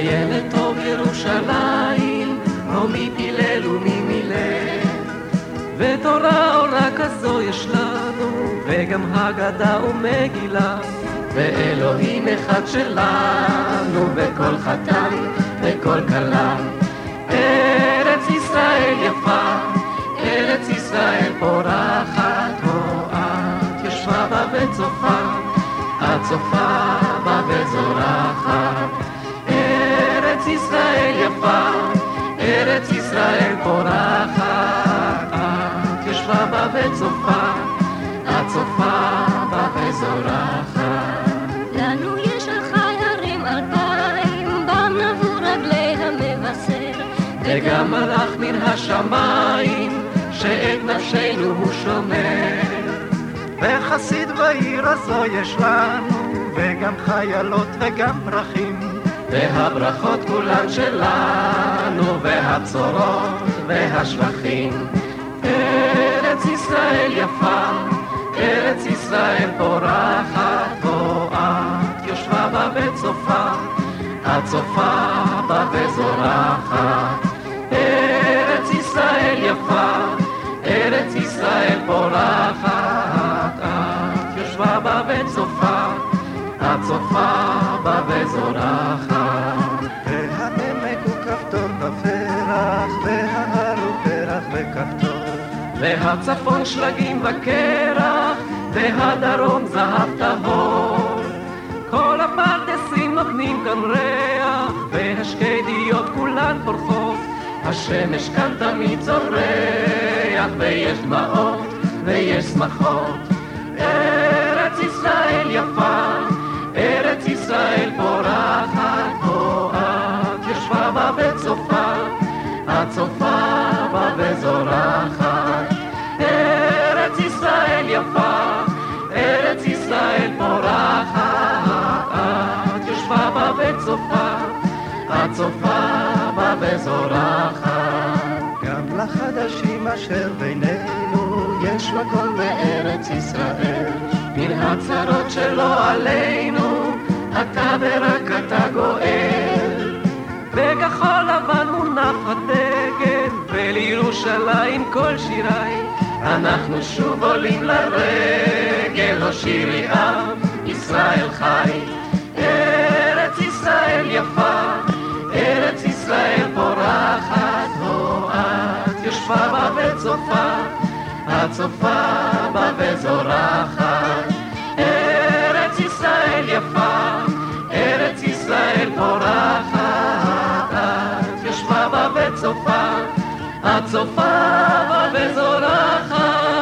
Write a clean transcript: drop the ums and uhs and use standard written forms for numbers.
וילד טוב ירושלים, או מי פילל ומי מילל. ותורה אורה כזו יש לנו, וגם הגדה ומגילה, ואלוהים אחד שלנו, וכל חתן וכל כלה. ארץ ישראל יפה, ארץ ישראל פורחת, את ישבה בה וצופה, את צופה בה וזורחת. ארץ ישראל יפה, ארץ ישראל פורחת, את ישבה בה וצופה, את צופה בה וזורחת. לנו יש על חיירים 2000, בם נבוא רגלי המבשר, וגם מלאך מן השמיים, שאת נפשנו הוא שומר. וחסיד בעיר הזו יש לנו, וגם חיילות וגם פרחים, והברכות כולן שלנו, והבשורות והשבחים. ארץ ישראל יפה, ארץ ישראל פורחת, את יושבה בה וצופה, את צופה בה וזורחת. ארץ ישראל יפה, ארץ ישראל פורחת, את יושבה בה וצופה, את צופה בה וזורחת. והעמק הוא כפתור בפרח, וההר הוא פרח וכפתור, והצפון שלגים וקרח, והדרום זהב טהור. כל הפרדסים נותנים כאן ריח, והשקדיות כולן פורחות, השמש כאן תמיד זורח, ויש דמעות ויש שמחות. ארץ ישראל יפה, ארץ ישראל פורחת, את ישבה בה וצופה, את צופה בה וזורחת. ארץ ישראל יפה, ארץ ישראל פורחת, את ישבה בה וצופה, את צופה בה וזורחת. גם לחדשים אשר בינינו יש מקום בארץ ישראל, מן הצרות שלא עלינו, אתה ורק אתה גואל. בכחול לבן מונח הדגל, ולירושלים כל שיריי, אנחנו שוב עולים לרגל, הושירי עם ישראל חי. ארץ ישראל יפה, ארץ ישראל פורחת, את יושבה בה וצופה, את צופה בה וזורחת. ארץ ישראל יפה, ארץ ישראל פורחת, את יושבה בה וצופה, את צופה בה וזורחת.